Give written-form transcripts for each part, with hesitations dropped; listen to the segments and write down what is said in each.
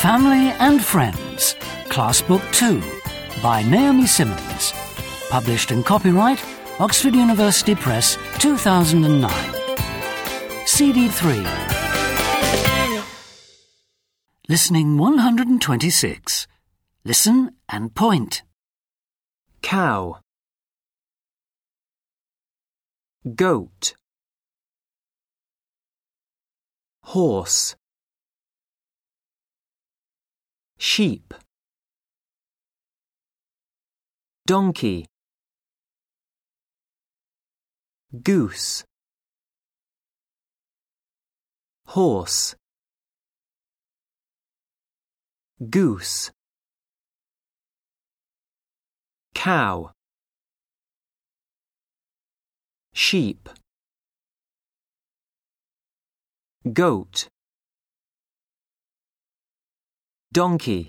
Family and Friends, Class Book 2, by Naomi Simmons. Published in copyright, Oxford University Press, 2009. CD3. Listening 126. Listen and point. Cow, goat, horse, sheep, donkey, goose, horse, goose, cow, sheep, goat, donkey.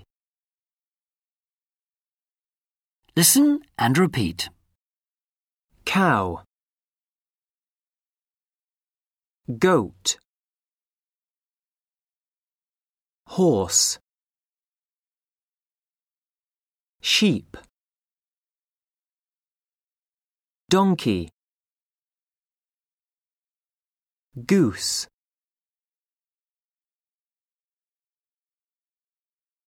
Listen and repeat. Cow, goat, horse, sheep, donkey, goose.